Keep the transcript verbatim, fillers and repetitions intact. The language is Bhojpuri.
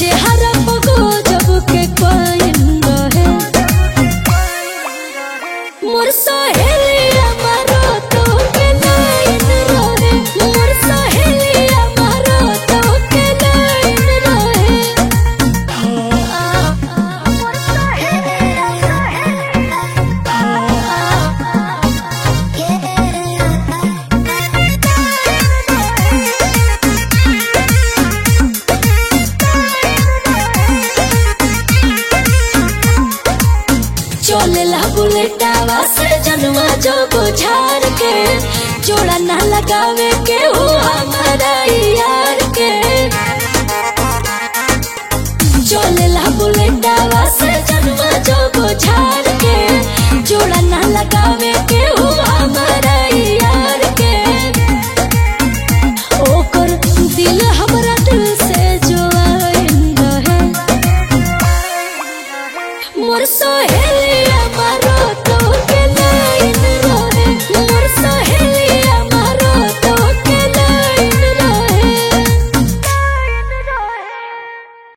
चेहरा पगो जब के कोइन रहे मोर सहेलिया मारो तो के लाइन रहे मोर सहेलिया मारो तो के लाइन रहे मोर सहेलिया चलेला बुलेटावा से जनवा जो बुझार के जोड़ा ना लगावे के हो हमारा यार के